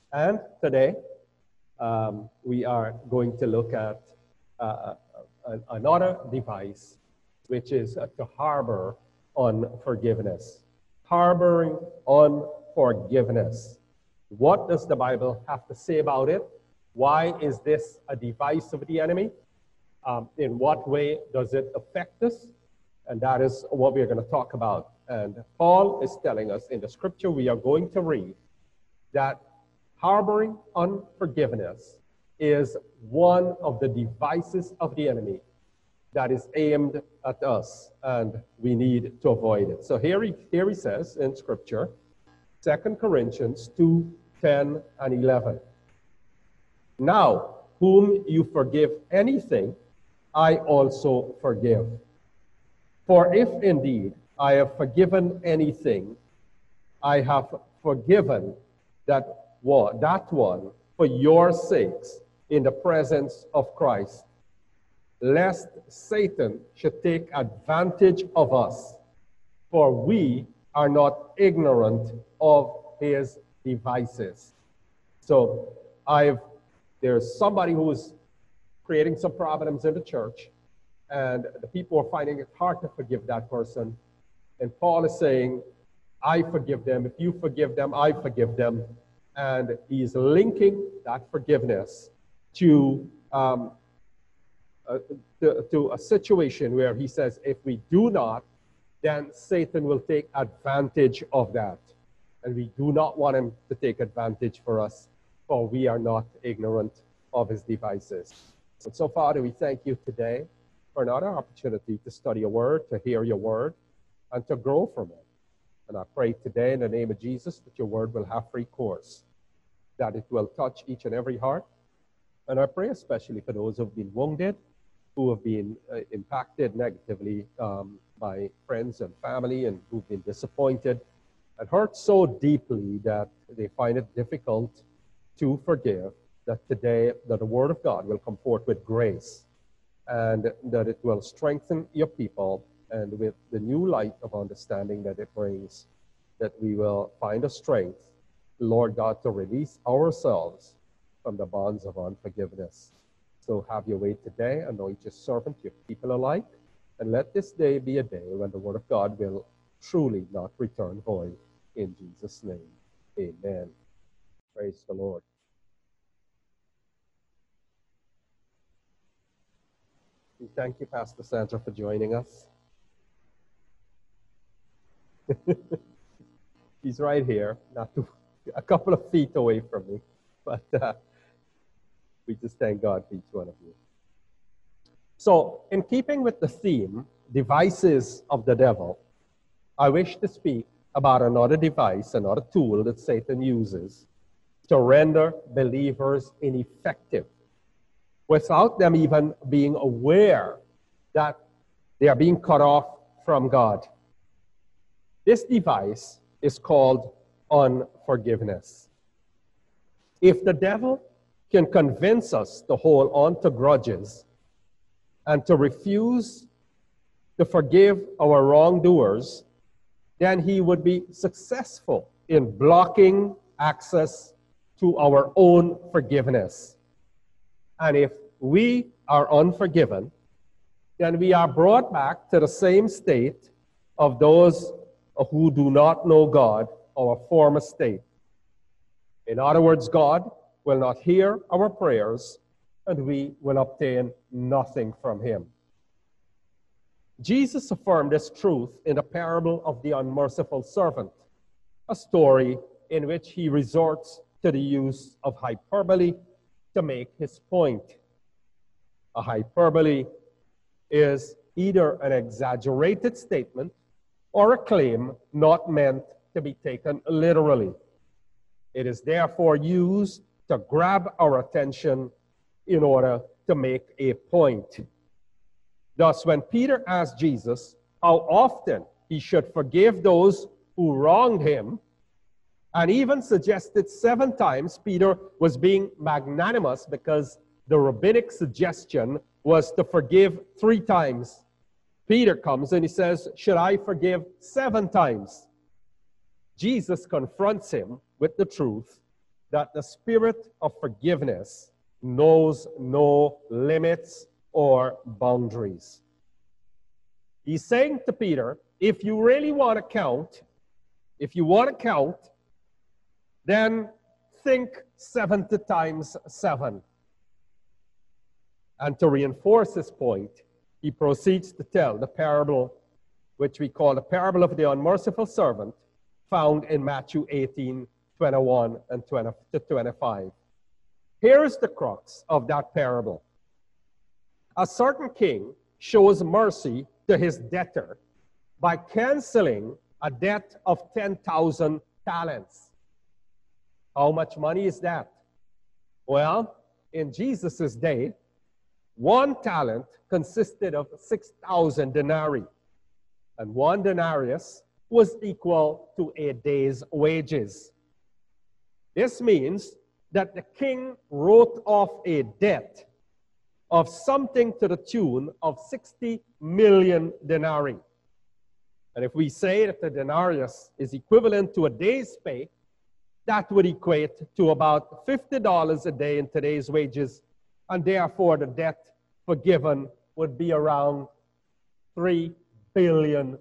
And today, we are going to look at another device, which is to harbor unforgiveness. Harboring unforgiveness. What does the Bible have to say about it? Why is this a device of the enemy? In what way does it affect us? And that is what we're going to talk about. And Paul is telling us in the scripture we are going to read that harboring unforgiveness is one of the devices of the enemy that is aimed at us, and we need to avoid it. So here he says in scripture, 2 Corinthians 2:10 and 11. Now, whom you forgive anything, I also forgive. For if indeed I have forgiven anything, I have forgiven that one for your sakes in the presence of Christ, lest Satan should take advantage of us, for we are not ignorant of his devices. So there's somebody who is creating some problems in the church, and the people are finding it hard to forgive that person. And Paul is saying, I forgive them. If you forgive them, I forgive them. And he's linking that forgiveness to a situation where he says, if we do not, then Satan will take advantage of that. And we do not want him to take advantage for us, for we are not ignorant of his devices. And so, Father, we thank you today for another opportunity to study your word, to hear your word, and to grow from it. And I pray today in the name of Jesus that your word will have free course, that it will touch each and every heart. And I pray especially for those who have been wounded, who have been impacted negatively by friends and family, and who've been disappointed and hurt so deeply that they find it difficult to forgive, that today that the word of God will come forth with grace, and that it will strengthen your people, and with the new light of understanding that it brings, that we will find a strength, Lord God, to release ourselves from the bonds of unforgiveness. So have your way today, anoint your servant, your people alike, and let this day be a day when the word of God will truly not return void. In Jesus' name, amen. Praise the Lord. We thank you, Pastor Sandra, for joining us. He's right here, a couple of feet away from me, but we just thank God for each one of you. So, in keeping with the theme, devices of the devil, I wish to speak about another device, another tool that Satan uses to render believers ineffective, without them even being aware that they are being cut off from God. This device is called unforgiveness. If the devil can convince us to hold on to grudges and to refuse to forgive our wrongdoers, then he would be successful in blocking access to our own forgiveness. And if we are unforgiven, then we are brought back to the same state of those who do not know God, our former state. In other words, God will not hear our prayers, and we will obtain nothing from him. Jesus affirmed this truth in the parable of the unmerciful servant, a story in which he resorts to the use of hyperbole to make his point. A hyperbole is either an exaggerated statement or a claim not meant to be taken literally. It is therefore used to grab our attention in order to make a point. Thus, when Peter asked Jesus how often he should forgive those who wronged him, and even suggested 7 times, Peter was being magnanimous because the rabbinic suggestion was to forgive 3 times. Peter comes and he says, should I forgive 7 times? Jesus confronts him with the truth that the spirit of forgiveness knows no limits or boundaries. He's saying to Peter, if you really want to count, then think 70 times 7. And to reinforce his point, he proceeds to tell the parable, which we call the parable of the unmerciful servant, found in Matthew 18, 21 and 20 to 25. Here is the crux of that parable. A certain king shows mercy to his debtor by canceling a debt of 10,000 talents. How much money is that? Well, in Jesus' day, 1 talent consisted of 6,000 denarii, and 1 denarius was equal to a day's wages. This means that the king wrote off a debt of something to the tune of 60 million denarii. And if we say that the denarius is equivalent to a day's pay, that would equate to about $50 a day in today's wages, and therefore the debt forgiven would be around $3 billion.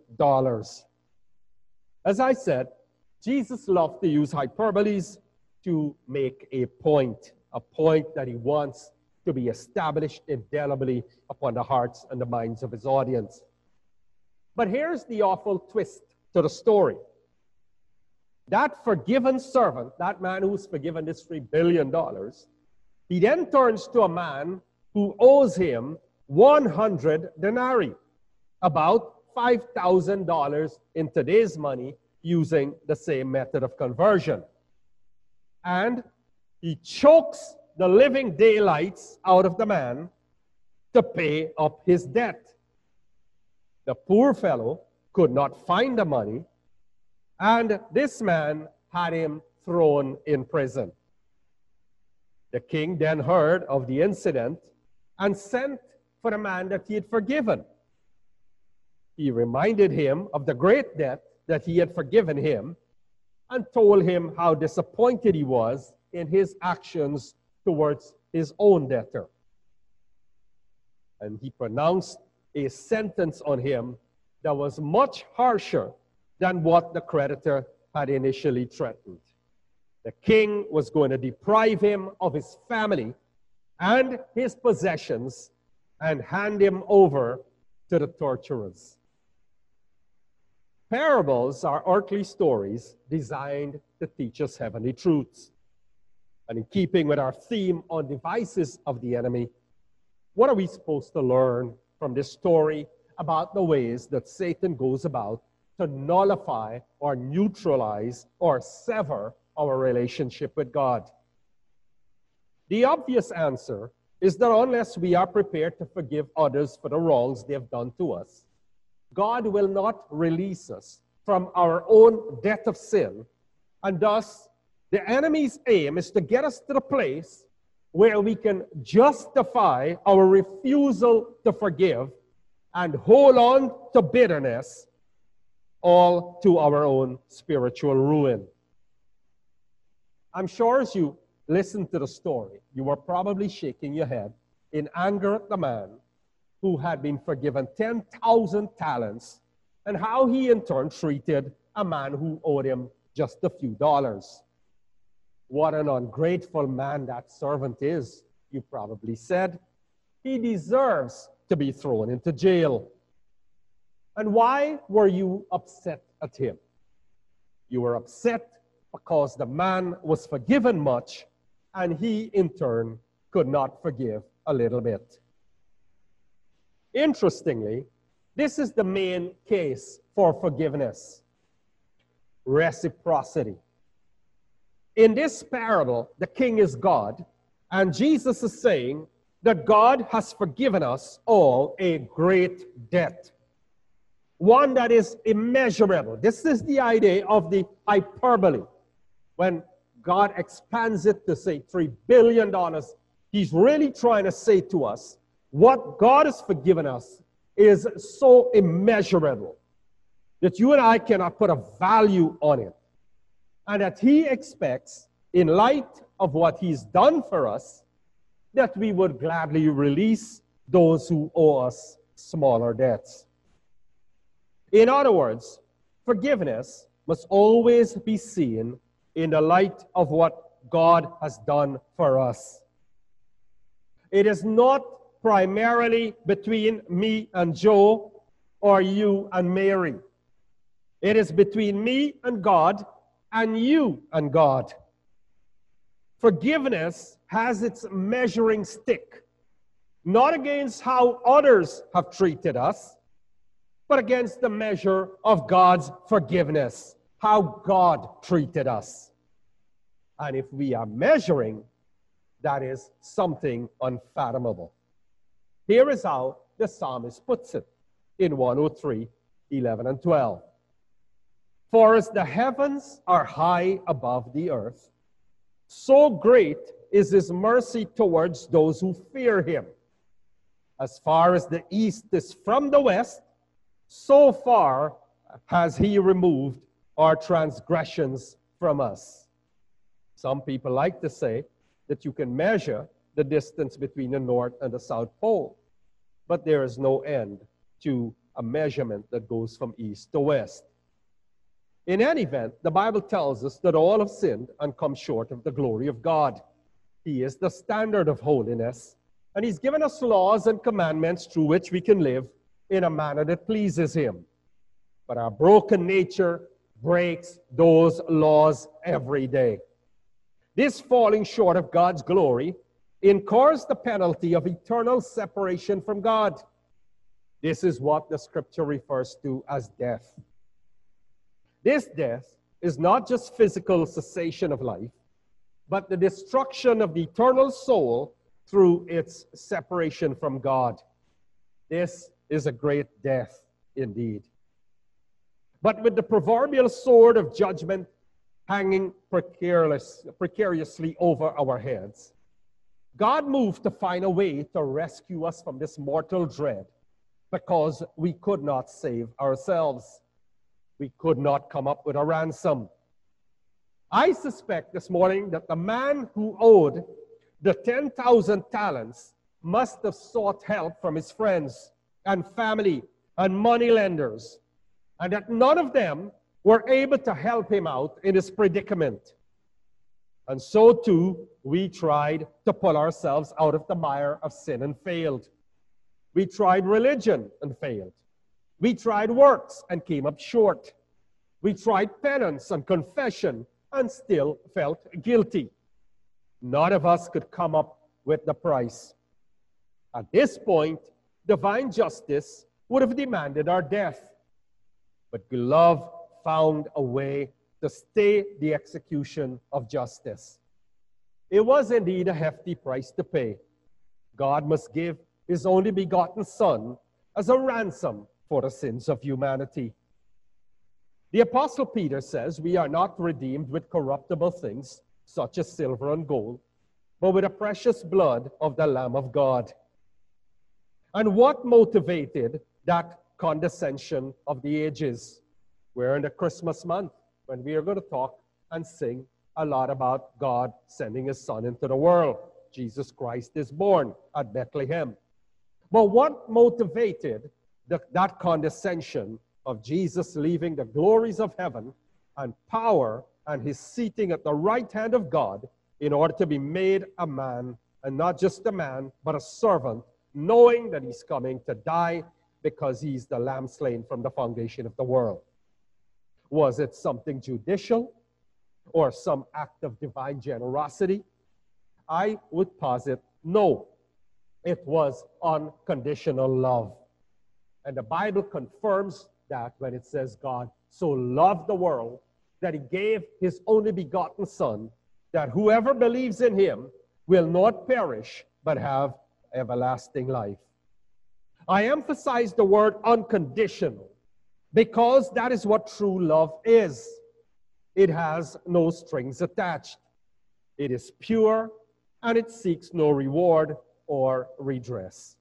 As I said, Jesus loved to use hyperboles to make a point that he wants to be established indelibly upon the hearts and the minds of his audience. But here's the awful twist to the story. That forgiven servant, that man who's forgiven this $3 billion, he then turns to a man who owes him 100 denarii, about $5,000 in today's money, using the same method of conversion. And he chokes the living daylights out of the man to pay up his debt. The poor fellow could not find the money, and this man had him thrown in prison. The king then heard of the incident and sent for the man that he had forgiven. He reminded him of the great debt that he had forgiven him and told him how disappointed he was in his actions towards his own debtor. And he pronounced a sentence on him that was much harsher than what the creditor had initially threatened. The king was going to deprive him of his family and his possessions and hand him over to the torturers. Parables are earthly stories designed to teach us heavenly truths. And in keeping with our theme on devices of the enemy, what are we supposed to learn from this story about the ways that Satan goes about to nullify or neutralize or sever our relationship with God? The obvious answer is that unless we are prepared to forgive others for the wrongs they have done to us, God will not release us from our own debt of sin, and thus the enemy's aim is to get us to the place where we can justify our refusal to forgive and hold on to bitterness, all to our own spiritual ruin. I'm sure as you listen to the story, you were probably shaking your head in anger at the man who had been forgiven 10,000 talents and how he in turn treated a man who owed him just a few dollars. What an ungrateful man that servant is, you probably said. He deserves to be thrown into jail. And why were you upset at him? You were upset because the man was forgiven much and he in turn could not forgive a little bit. Interestingly, this is the main case for forgiveness: reciprocity. In this parable, the king is God, and Jesus is saying that God has forgiven us all a great debt, one that is immeasurable. This is the idea of the hyperbole. When God expands it to say $3 billion, he's really trying to say to us, what God has forgiven us is so immeasurable that you and I cannot put a value on it, and that he expects in light of what he's done for us, that we would gladly release those who owe us smaller debts. In other words, forgiveness must always be seen in the light of what God has done for us. It is not primarily between me and Joe or you and Mary. It is between me and God and you and God. Forgiveness has its measuring stick, not against how others have treated us, but against the measure of God's forgiveness, how God treated us. And if we are measuring, that is something unfathomable. Here is how the psalmist puts it in 103, 11 and 12. For as the heavens are high above the earth, so great is his mercy towards those who fear him. As far as the east is from the west, so far has he removed our transgressions from us. Some people like to say that you can measure the distance between the North and the South Pole, but there is no end to a measurement that goes from east to west. In any event, the Bible tells us that all have sinned and come short of the glory of God. He is the standard of holiness, and he's given us laws and commandments through which we can live in a manner that pleases him. But our broken nature breaks those laws every day. This falling short of God's glory incurs the penalty of eternal separation from God. This is what the scripture refers to as death. This death is not just physical cessation of life, but the destruction of the eternal soul through its separation from God. This is a great death indeed. But with the proverbial sword of judgment hanging precariously over our heads, God moved to find a way to rescue us from this mortal dread because we could not save ourselves. We could not come up with a ransom. I suspect this morning that the man who owed the 10,000 talents must have sought help from his friends and family and money lenders, and that none of them were able to help him out in his predicament. And so too, we tried to pull ourselves out of the mire of sin and failed. We tried religion and failed. We tried works and came up short. We tried penance and confession and still felt guilty. None of us could come up with the price. At this point, divine justice would have demanded our death. But love found a way to stay the execution of justice. It was indeed a hefty price to pay. God must give his only begotten Son as a ransom for the sins of humanity. The Apostle Peter says we are not redeemed with corruptible things, such as silver and gold, but with the precious blood of the Lamb of God. And what motivated that condescension of the ages? We're in the Christmas month when we are going to talk and sing a lot about God sending his Son into the world. Jesus Christ is born at Bethlehem. But what motivated that condescension of Jesus leaving the glories of heaven and power and his seating at the right hand of God in order to be made a man, and not just a man, but a servant, knowing that he's coming to die because he's the lamb slain from the foundation of the world? Was it something judicial or some act of divine generosity? I would posit no. It was unconditional love. And the Bible confirms that when it says God so loved the world that he gave his only begotten Son, that whoever believes in him will not perish but have everlasting life. I emphasize the word unconditional because that is what true love is. It has no strings attached. It is pure and it seeks no reward or redress.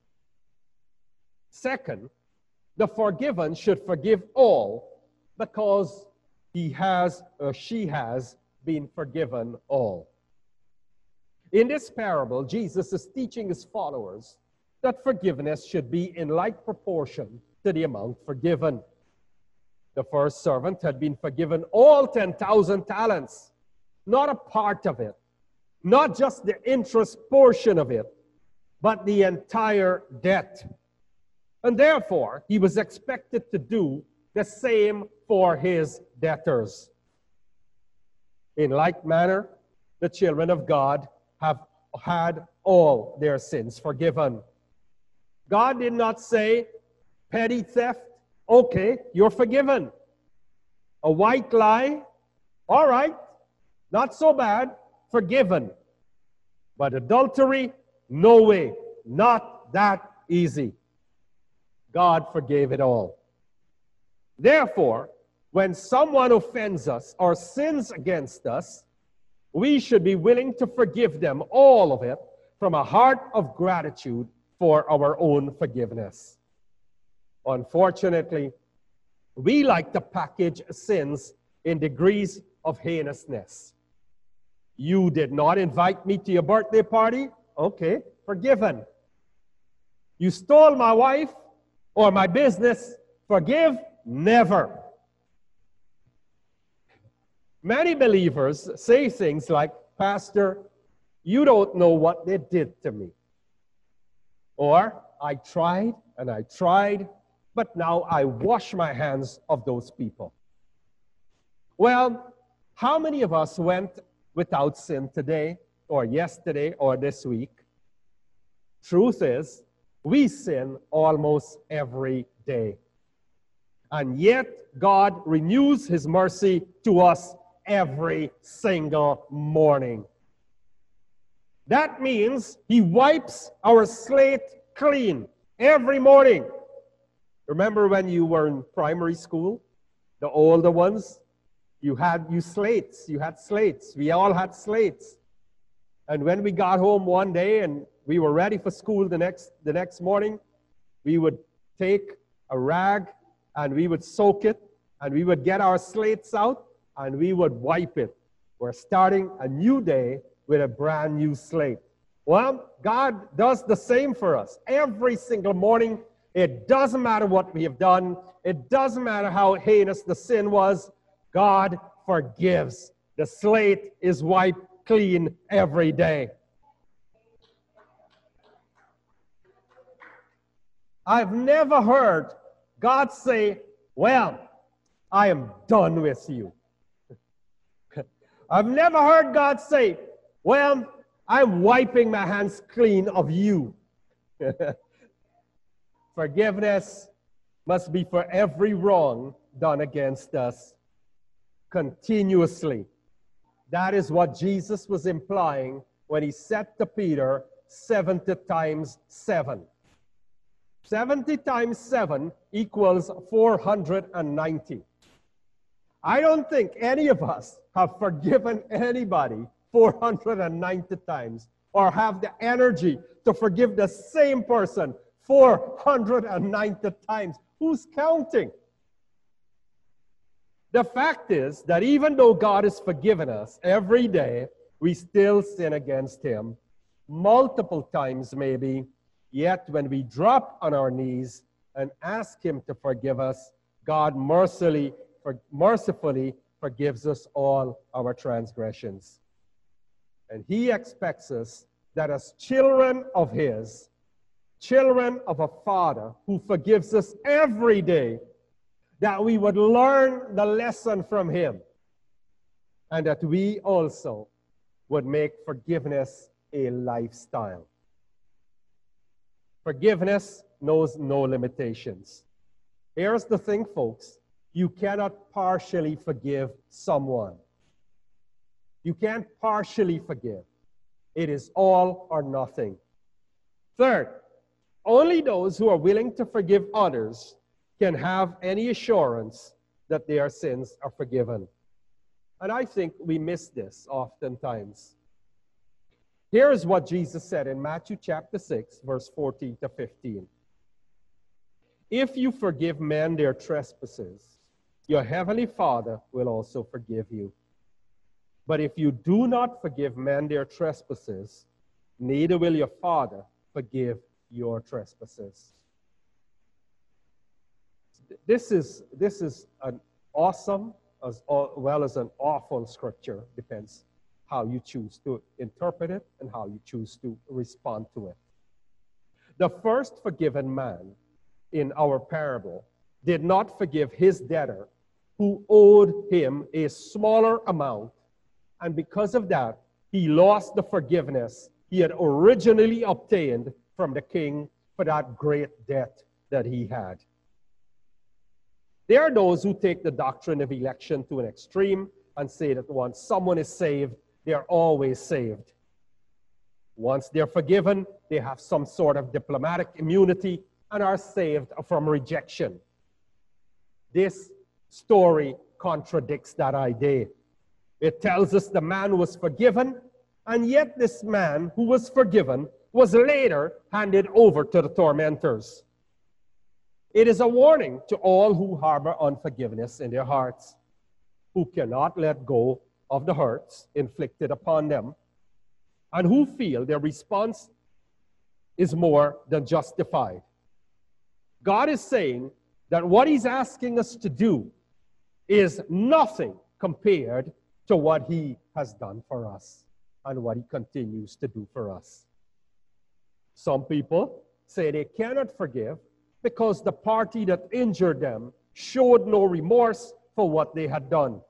Second, the forgiven should forgive all because he has or she has been forgiven all. In this parable, Jesus is teaching his followers that forgiveness should be in like proportion to the amount forgiven. The first servant had been forgiven all 10,000 talents, not a part of it, not just the interest portion of it, but the entire debt. And therefore, he was expected to do the same for his debtors. In like manner, the children of God have had all their sins forgiven. God did not say, petty theft, okay, you're forgiven. A white lie, all right, not so bad, forgiven. But adultery, no way, not that easy. God forgave it all. Therefore, when someone offends us or sins against us, we should be willing to forgive them all of it from a heart of gratitude for our own forgiveness. Unfortunately, we like to package sins in degrees of heinousness. You did not invite me to your birthday party? Okay, forgiven. You stole my wife or my business? Forgive? Never. Many believers say things like, Pastor, you don't know what they did to me. Or, I tried and I tried, but now I wash my hands of those people. Well, how many of us went without sin today, or yesterday, or this week? Truth is, we sin almost every day. And yet, God renews his mercy to us every single morning. That means he wipes our slate clean every morning. Remember when you were in primary school? The older ones? You had slates. We all had slates. And when we got home one day and we were ready for school the next morning, we would take a rag and we would soak it, and we would get our slates out, and we would wipe it. We're starting a new day with a brand new slate. Well, God does the same for us. Every single morning, it doesn't matter what we have done. It doesn't matter how heinous the sin was. God forgives. The slate is wiped clean every day. I've never heard God say, well, I am done with you. I've never heard God say, well, I'm wiping my hands clean of you. Forgiveness must be for every wrong done against us continuously. That is what Jesus was implying when he said to Peter, 70 times 7. 70 times 7 equals 490. I don't think any of us have forgiven anybody 490 times or have the energy to forgive the same person 490 times. Who's counting? The fact is that even though God has forgiven us every day, we still sin against him multiple times maybe. Yet when we drop on our knees and ask him to forgive us, God mercifully forgives us all our transgressions. And he expects us that as children of his, children of a Father who forgives us every day, that we would learn the lesson from him, and that we also would make forgiveness a lifestyle. Forgiveness knows no limitations. Here's the thing, folks. You cannot partially forgive someone. You can't partially forgive. It is all or nothing. Third, only those who are willing to forgive others can have any assurance that their sins are forgiven. And I think we miss this oftentimes. Here is what Jesus said in Matthew chapter 6, verse 14 to 15. If you forgive men their trespasses, your heavenly Father will also forgive you. But if you do not forgive men their trespasses, neither will your Father forgive your trespasses. This is an awesome as well as an awful scripture. Depends how you choose to interpret it and how you choose to respond to it. The first forgiven man in our parable did not forgive his debtor who owed him a smaller amount, and because of that, he lost the forgiveness he had originally obtained from the king for that great debt that he had. There are those who take the doctrine of election to an extreme and say that once someone is saved, they are always saved. Once they're forgiven, they have some sort of diplomatic immunity and are saved from rejection. This story contradicts that idea. It tells us the man was forgiven, and yet this man who was forgiven was later handed over to the tormentors. It is a warning to all who harbor unforgiveness in their hearts, who cannot let go of the hurts inflicted upon them, and who feel their response is more than justified. God is saying that what he's asking us to do is nothing compared to what he has done for us and what he continues to do for us. Some people say they cannot forgive because the party that injured them showed no remorse for what they had done.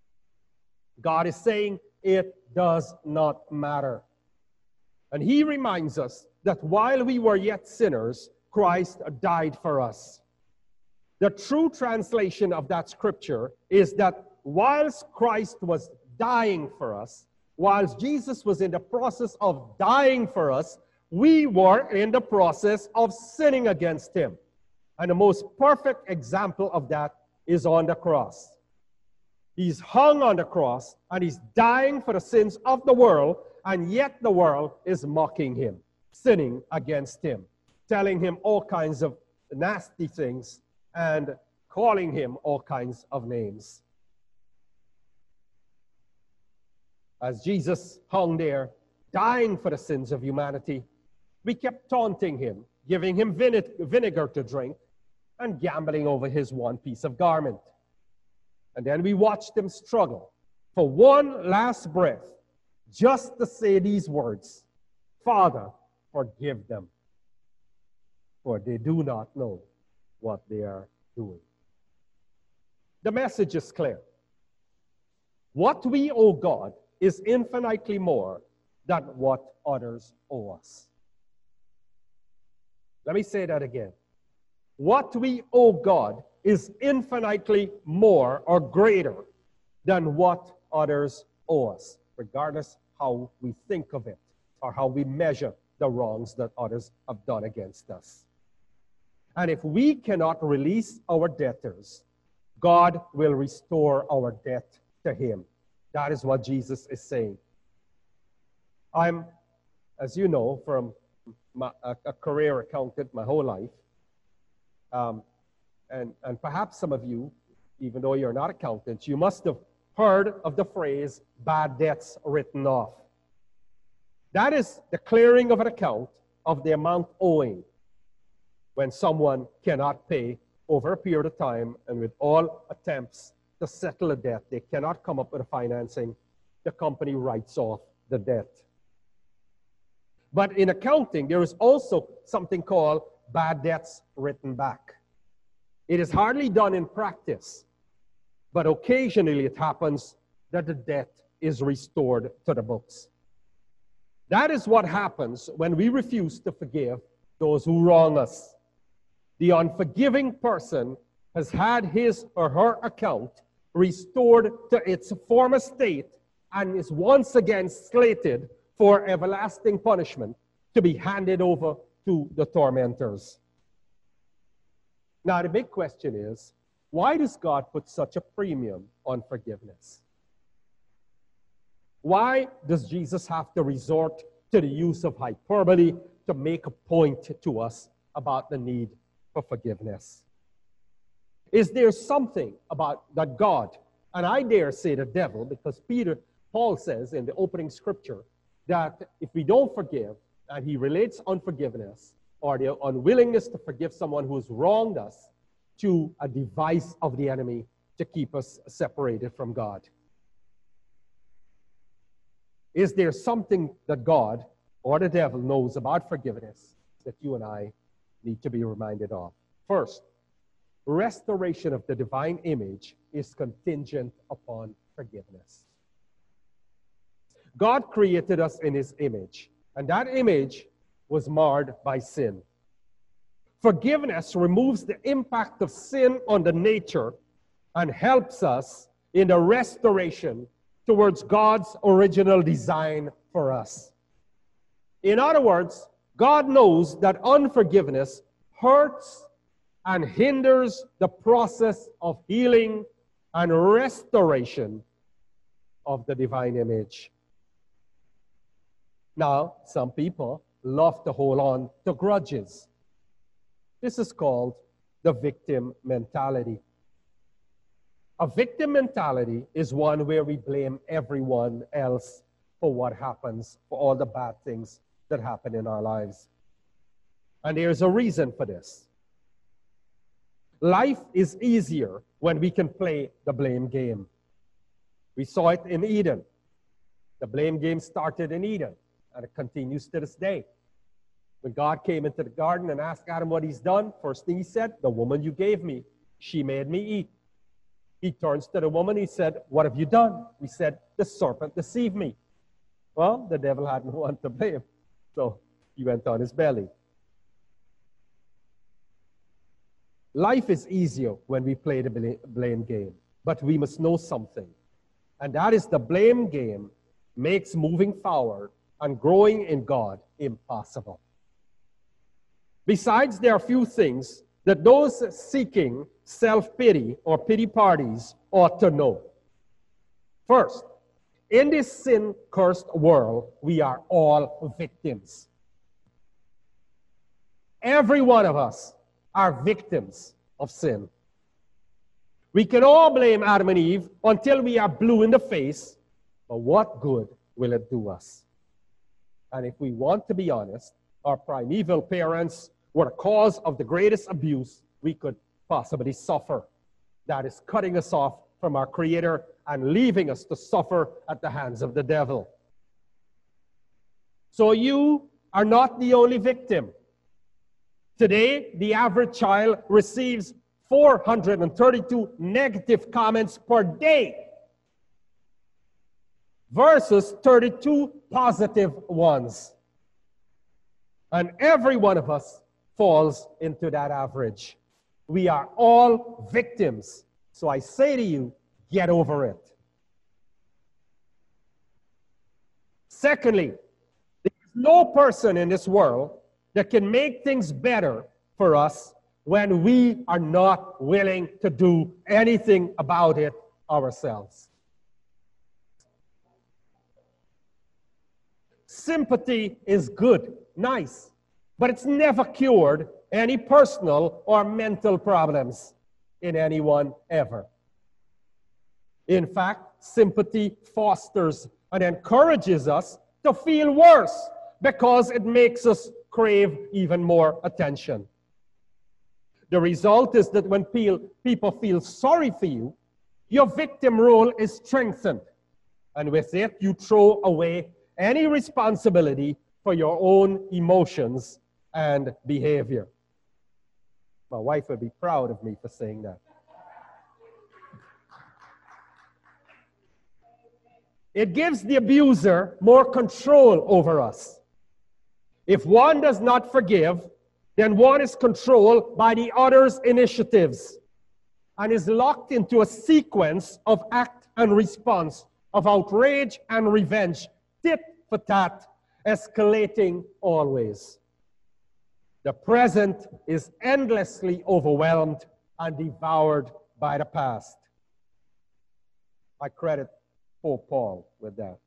God is saying it does not matter. And he reminds us that while we were yet sinners, Christ died for us. The true translation of that scripture is that whilst Christ was dying for us, whilst Jesus was in the process of dying for us, we were in the process of sinning against him. And the most perfect example of that is on the cross. He's hung on the cross and he's dying for the sins of the world, and yet the world is mocking him, sinning against him, telling him all kinds of nasty things and calling him all kinds of names. As Jesus hung there, dying for the sins of humanity, we kept taunting him, giving him vinegar to drink, and gambling over his one piece of garment. And then we watched him struggle for one last breath, just to say these words, "Father, forgive them, for they do not know what they are doing." The message is clear. What we owe God is infinitely more than what others owe us. Let me say that again. What we owe God is infinitely more or greater than what others owe us, regardless how we think of it or how we measure the wrongs that others have done against us. And if we cannot release our debtors, God will restore our debt to him. That is what Jesus is saying. I'm, as you know, from a career accountant my whole life. And perhaps some of you, even though you're not accountants, you must have heard of the phrase, bad debts written off. That is the clearing of an account of the amount owing when someone cannot pay over a period of time, and with all attempts to settle a debt, they cannot come up with the financing, the company writes off the debt. But in accounting, there is also something called bad debts written back. It is hardly done in practice, but occasionally it happens that the debt is restored to the books. That is what happens when we refuse to forgive those who wrong us. The unforgiving person has had his or her account restored to its former state and is once again slated for everlasting punishment to be handed over to the tormentors. Now, the big question is, why does God put such a premium on forgiveness? Why does Jesus have to resort to the use of hyperbole to make a point to us about the need for forgiveness? Is there something about that God, and I dare say the devil, because Peter Paul says in the opening scripture that if we don't forgive, and he relates unforgiveness or the unwillingness to forgive someone who has wronged us to a device of the enemy to keep us separated from God. Is there something that God or the devil knows about forgiveness that you and I need to be reminded of? First, restoration of the divine image is contingent upon forgiveness. God created us in his image, and that image was marred by sin. Forgiveness removes the impact of sin on the nature and helps us in the restoration towards God's original design for us. In other words, God knows that unforgiveness hurts and hinders the process of healing and restoration of the divine image. Now, some people love to hold on to grudges. This is called the victim mentality. A victim mentality is one where we blame everyone else for what happens, for all the bad things that happen in our lives. And there's a reason for this. Life is easier when we can play the blame game. We saw it in Eden. The blame game started in Eden, and it continues to this day. When God came into the garden and asked Adam what he's done, first thing he said, "The woman you gave me, she made me eat." He turns to the woman, he said, "What have you done?" He said, "The serpent deceived me." Well, the devil had no one to blame, so he went on his belly. Life is easier when we play the blame game, but we must know something, and that is the blame game makes moving forward and growing in God impossible. Besides, there are a few things that those seeking self-pity or pity parties ought to know. First, in this sin-cursed world, we are all victims. Every one of us are victims of sin. We can all blame Adam and Eve until we are blue in the face, but what good will it do us? And if we want to be honest, our primeval parents were the cause of the greatest abuse we could possibly suffer. That is cutting us off from our Creator and leaving us to suffer at the hands of the devil. So you are not the only victim. Today, the average child receives 432 negative comments per day versus 32 positive ones. And every one of us falls into that average. We are all victims. So I say to you, get over it. Secondly, there is no person in this world that can make things better for us when we are not willing to do anything about it ourselves. Sympathy is good, nice, but it's never cured any personal or mental problems in anyone ever. In fact, sympathy fosters and encourages us to feel worse because it makes us crave even more attention. The result is that when people feel sorry for you, your victim role is strengthened. And with it, you throw away any responsibility for your own emotions and behavior. My wife would be proud of me for saying that. It gives the abuser more control over us. If one does not forgive, then one is controlled by the other's initiatives and is locked into a sequence of act and response, of outrage and revenge, tit for tat, escalating always. The present is endlessly overwhelmed and devoured by the past. I credit Pope Paul with that.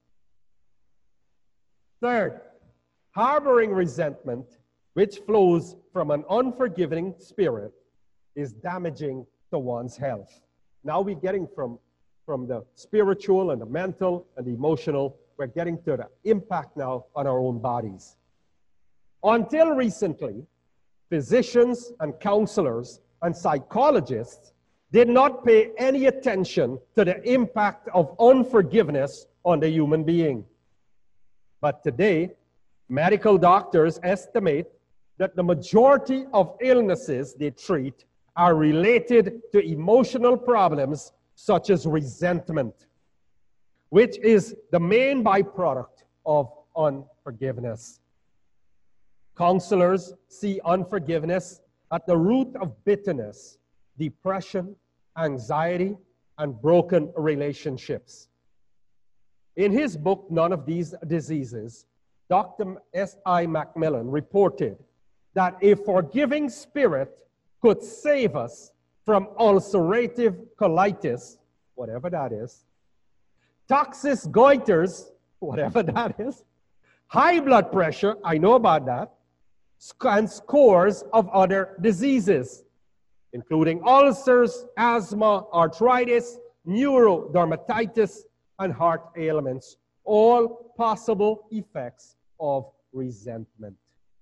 Third, harboring resentment, which flows from an unforgiving spirit, is damaging to one's health. Now we're getting from from the spiritual and the mental and the emotional, we're getting to the impact now on our own bodies. Until recently, physicians and counselors and psychologists did not pay any attention to the impact of unforgiveness on the human being. But today, medical doctors estimate that the majority of illnesses they treat are related to emotional problems such as resentment, which is the main byproduct of unforgiveness. Counselors see unforgiveness at the root of bitterness, depression, anxiety, and broken relationships. In his book, None of These Diseases, Dr. S.I. Macmillan reported that a forgiving spirit could save us from ulcerative colitis, whatever that is, toxic goiters, whatever that is, high blood pressure, I know about that, and scores of other diseases, including ulcers, asthma, arthritis, neurodermatitis, and heart ailments, all possible effects of resentment.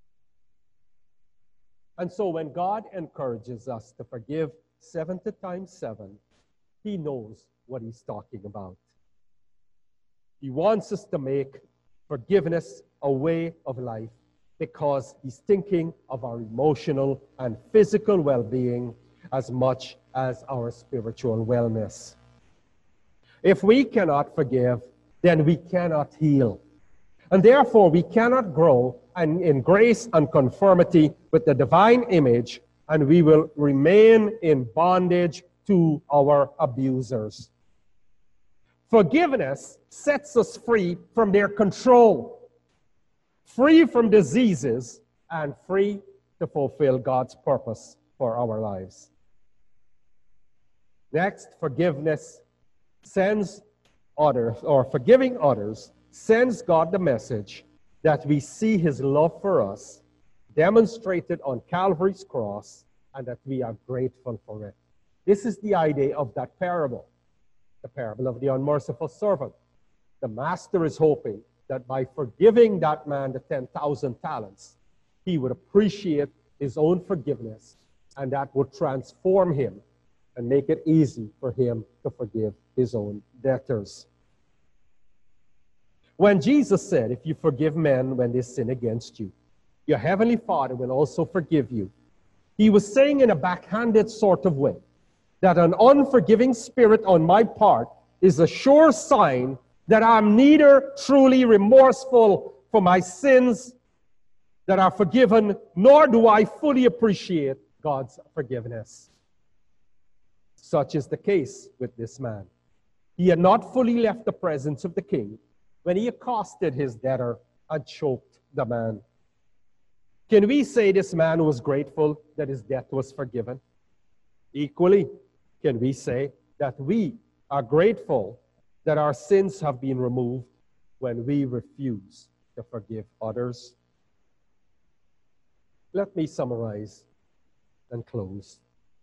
And so when God encourages us to forgive 70 times 7, he knows what he's talking about. He wants us to make forgiveness a way of life because he's thinking of our emotional and physical well-being as much as our spiritual wellness. If we cannot forgive, then we cannot heal. And therefore, we cannot grow in grace and conformity with the divine image, and we will remain in bondage to our abusers. Forgiveness sets us free from their control, free from diseases, and free to fulfill God's purpose for our lives. Next, forgiveness sends others, or forgiving others, sends God the message that we see his love for us demonstrated on Calvary's cross and that we are grateful for it. This is the idea of that parable, the parable of the unmerciful servant. The master is hoping that by forgiving that man the 10,000 talents, he would appreciate his own forgiveness, and that would transform him and make it easy for him to forgive his own debtors. When Jesus said, if you forgive men when they sin against you, your heavenly Father will also forgive you, he was saying in a backhanded sort of way that an unforgiving spirit on my part is a sure sign that I'm neither truly remorseful for my sins that are forgiven, nor do I fully appreciate God's forgiveness. Such is the case with this man. He had not fully left the presence of the king when he accosted his debtor and choked the man. Can we say this man was grateful that his debt was forgiven? Equally, can we say that we are grateful that our sins have been removed when we refuse to forgive others? Let me summarize and close.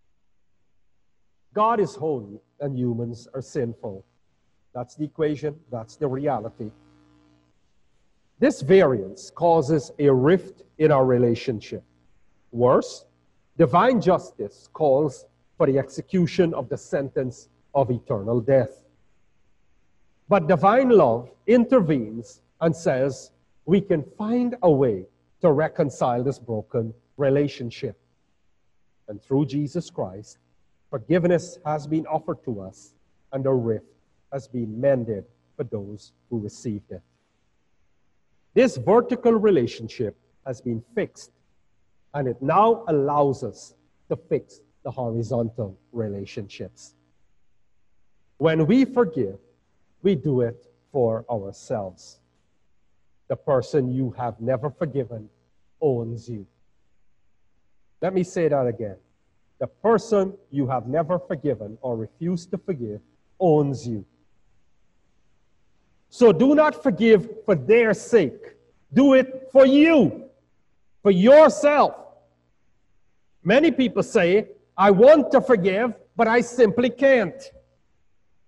God is holy and humans are sinful. That's the equation, that's the reality. This variance causes a rift in our relationship. Worse, divine justice calls for the execution of the sentence of eternal death. But divine love intervenes and says we can find a way to reconcile this broken relationship. And through Jesus Christ, forgiveness has been offered to us, and the rift has been mended for those who received it. This vertical relationship has been fixed, and it now allows us to fix the horizontal relationships. When we forgive, we do it for ourselves. The person you have never forgiven owns you. Let me say that again. The person you have never forgiven or refused to forgive owns you. So do not forgive for their sake. Do it for you, for yourself. Many people say, I want to forgive, but I simply can't.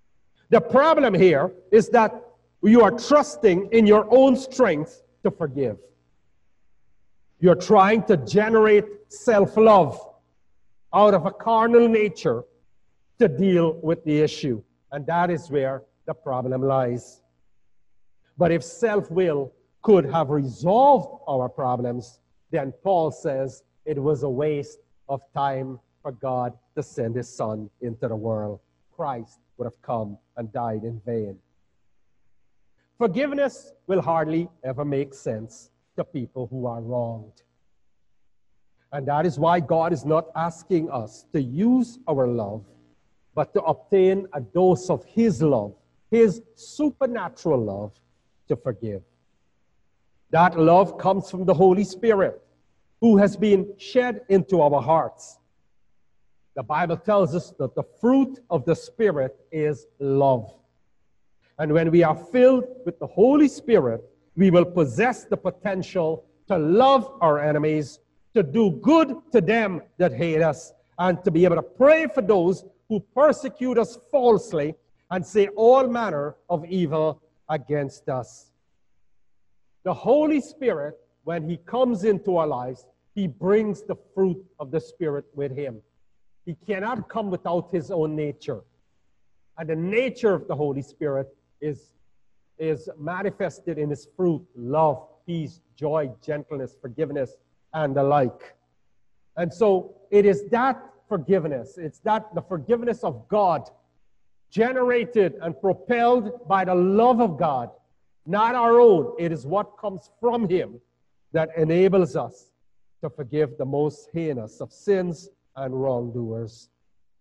The problem here is that you are trusting in your own strength to forgive. You're trying to generate self-love out of a carnal nature to deal with the issue. And that is where the problem lies. But if self-will could have resolved our problems, then Paul says it was a waste of time for God to send his Son into the world. Christ would have come and died in vain. Forgiveness will hardly ever make sense to people who are wronged. And that is why God is not asking us to use our love, but to obtain a dose of his love, his supernatural love, to forgive. That love comes from the Holy Spirit, who has been shed into our hearts. The Bible tells us that the fruit of the Spirit is love. And when we are filled with the Holy Spirit, we will possess the potential to love our enemies, to do good to them that hate us, and to be able to pray for those who persecute us falsely and say all manner of evil against us. The Holy Spirit, when he comes into our lives, he brings the fruit of the Spirit with him. He cannot come without his own nature. And the nature of the Holy Spirit is manifested in his fruit: love, peace, joy, gentleness, forgiveness, and the like. And so it is that forgiveness, it's that the forgiveness of God, generated and propelled by the love of God, not our own. It is what comes from him that enables us to forgive the most heinous of sins and wrongdoers.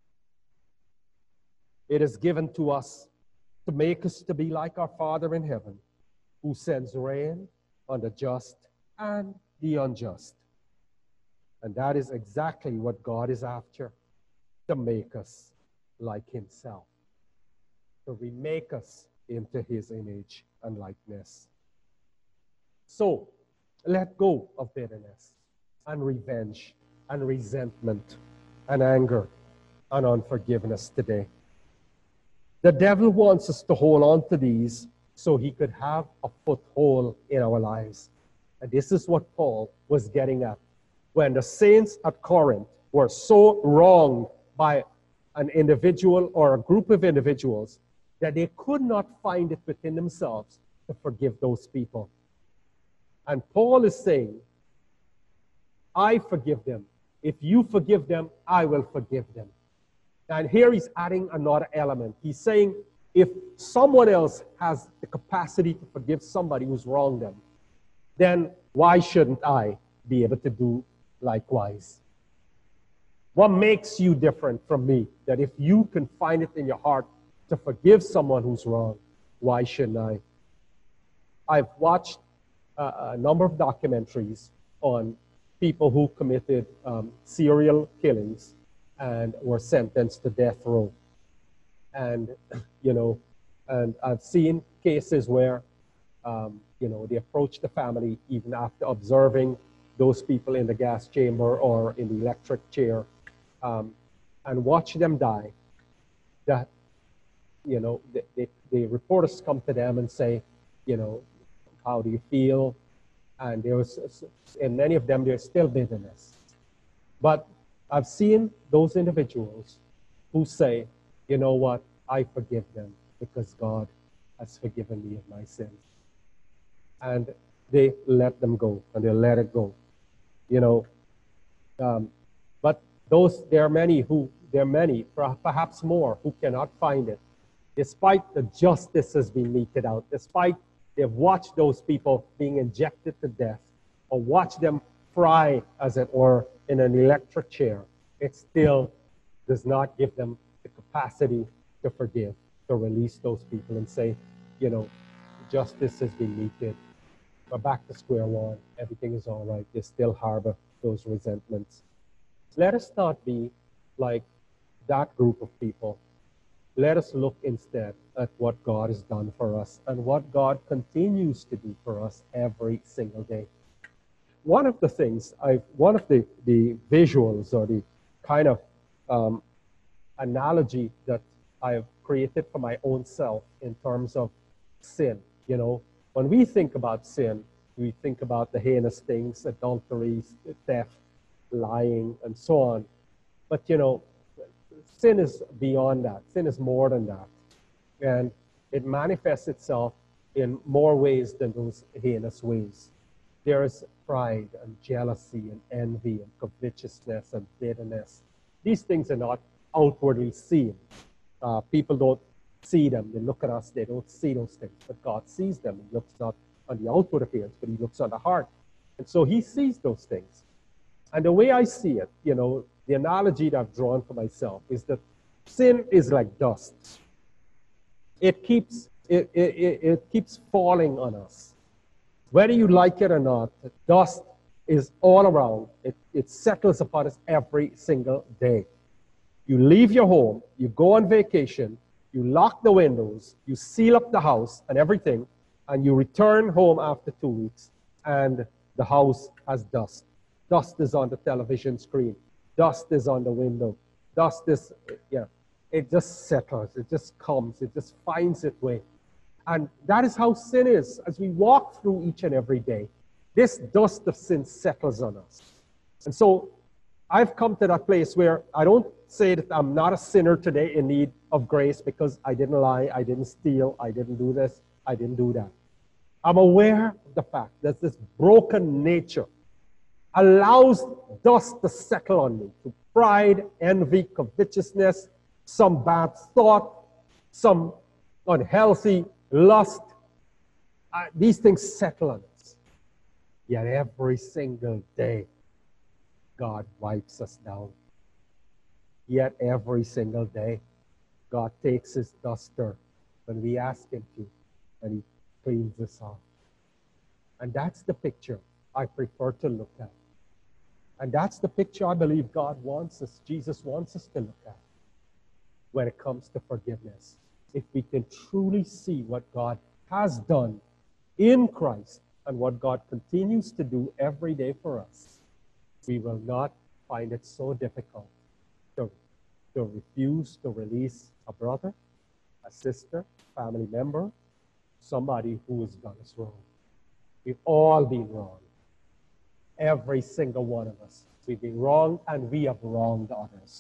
It is given to us to make us to be like our Father in heaven, who sends rain on the just and the unjust. And that is exactly what God is after, to make us like himself, to remake us into his image and likeness. So, let go of bitterness and revenge and resentment and anger and unforgiveness today. The devil wants us to hold on to these so he could have a foothold in our lives. And this is what Paul was getting at. When the saints at Corinth were so wronged by an individual or a group of individuals that they could not find it within themselves to forgive those people. And Paul is saying, I forgive them. If you forgive them, I will forgive them. And here he's adding another element. He's saying, if someone else has the capacity to forgive somebody who's wronged them, then why shouldn't I be able to do likewise? What makes you different from me? That if you can find it in your heart to forgive someone who's wrong, why shouldn't I? I've watched a number of documentaries on people who committed serial killings and were sentenced to death row. And, and I've seen cases where, they approach the family even after observing those people in the gas chamber or in the electric chair, and watch them die. That, the reporters come to them and say, how do you feel? And in many of them, there's still bitterness. But I've seen those individuals who say, you know what, I forgive them because God has forgiven me of my sins. And they let them go, and they let it go. But there are many, perhaps more, who cannot find it, despite the justice has been meted out, despite they've watched those people being injected to death, or watched them fry, as it were, in an electric chair. It still does not give them the capacity to forgive, to release those people and say, justice has been meted. We're back to square one. Everything is all right. They still harbor those resentments. Let us not be like that group of people. Let us look instead at what God has done for us and what God continues to do for us every single day. One of the things, one of the visuals or the kind of analogy that I've created for my own self in terms of sin. You know, when we think about sin, we think about the heinous things, adulteries, theft, lying, and so on. But, you know, sin is beyond that. Sin is more than that. And it manifests itself in more ways than those heinous ways. There is pride and jealousy and envy and covetousness and bitterness. These things are not outwardly seen. People don't see them. They look at us, they don't see those things. But God sees them. He looks not on the outward appearance, but he looks on the heart. And so he sees those things. And the way I see it, you know, the analogy that I've drawn for myself is that sin is like dust. It keeps falling on us. Whether you like it or not, dust is all around. It settles upon us every single day. You leave your home, you go on vacation, you lock the windows, you seal up the house and everything, and you return home after 2 weeks, and the house has dust. Dust is on the television screen. Dust is on the window. Dust is, it just settles. It just comes. It just finds its way. And that is how sin is. As we walk through each and every day, this dust of sin settles on us. And so I've come to that place where I don't say that I'm not a sinner today in need of grace because I didn't lie, I didn't steal, I didn't do this, I didn't do that. I'm aware of the fact that this broken nature allows dust to settle on me through pride, envy, covetousness, some bad thought, some unhealthy lust. These things settle on us. Yet every single day, God wipes us down. Yet every single day, God takes his duster when we ask him to, and he cleans us off. And that's the picture I prefer to look at. And that's the picture I believe God wants us, Jesus wants us to look at when it comes to forgiveness. If we can truly see what God has done in Christ and what God continues to do every day for us, we will not find it so difficult to refuse to release a brother, a sister, family member, somebody who has done us wrong. We've all been wrong. Every single one of us. We've been wrong and we have wronged others.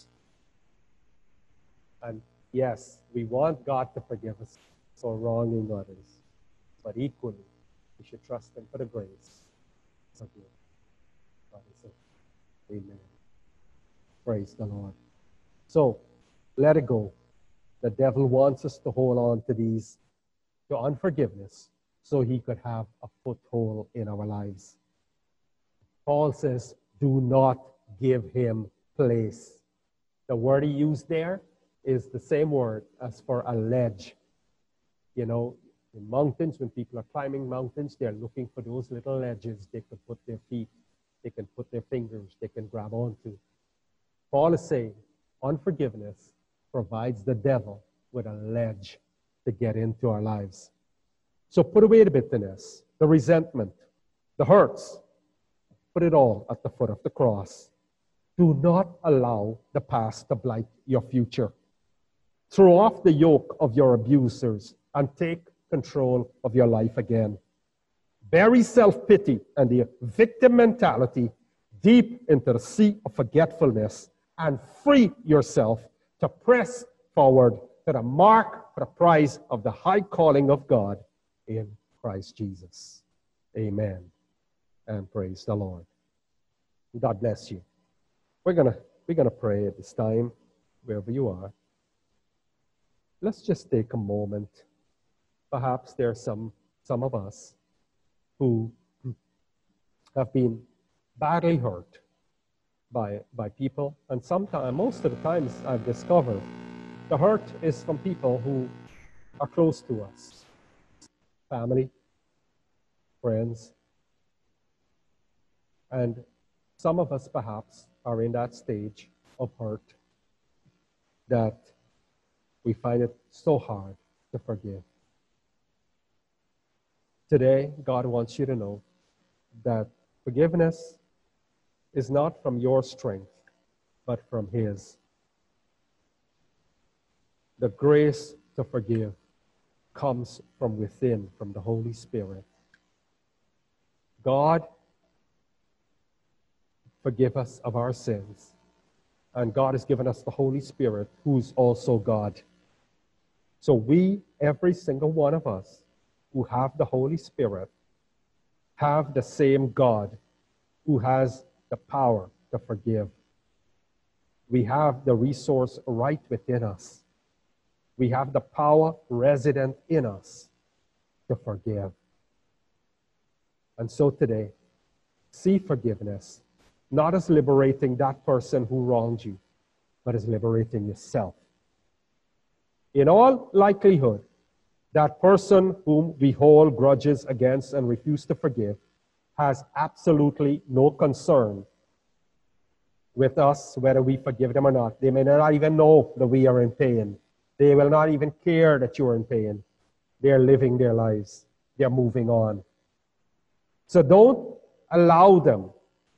And yes, we want God to forgive us for wronging others. But equally, we should trust him for the grace to forgive. God is it. Amen. Praise the Lord. So, let it go. The devil wants us to hold on to unforgiveness so he could have a foothold in our lives. Paul says, do not give him place. The word he used there is the same word as for a ledge. You know, in mountains, when people are climbing mountains, they're looking for those little ledges they can put their feet, they can put their fingers, they can grab onto. Paul is saying, unforgiveness provides the devil with a ledge to get into our lives. So put away the bitterness, the resentment, the hurts. Put it all at the foot of the cross. Do not allow the past to blight your future. Throw off the yoke of your abusers and take control of your life again. Bury self-pity and the victim mentality deep into the sea of forgetfulness and free yourself to press forward to the mark for the prize of the high calling of God in Christ Jesus. Amen. And praise the Lord. God bless you. We're gonna pray at this time, wherever you are. Let's just take a moment. Perhaps there are some of us who have been badly hurt by people, and most of the times I've discovered the hurt is from people who are close to us, family, friends, and some of us perhaps are in that stage of hurt that we find it so hard to forgive. Today, God wants you to know that forgiveness is not from your strength, but from his. The grace to forgive comes from within, from the Holy Spirit. God, forgive us of our sins. And God has given us the Holy Spirit, who's also God. So we, every single one of us who have the Holy Spirit, have the same God who has the power to forgive. We have the resource right within us. We have the power resident in us to forgive. And so today, see forgiveness not as liberating that person who wronged you, but as liberating yourself. In all likelihood, that person whom we hold grudges against and refuse to forgive has absolutely no concern with us, whether we forgive them or not. They may not even know that we are in pain. They will not even care that you are in pain. They're living their lives. They're moving on. So don't allow them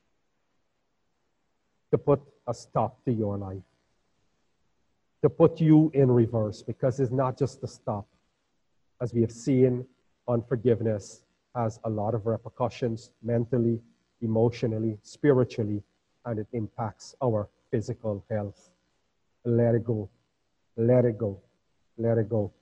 to put a stop to your life, to put you in reverse, because it's not just a stop. As we have seen, unforgiveness has a lot of repercussions mentally, emotionally, spiritually, and it impacts our physical health. Let it go. Let it go. Let it go.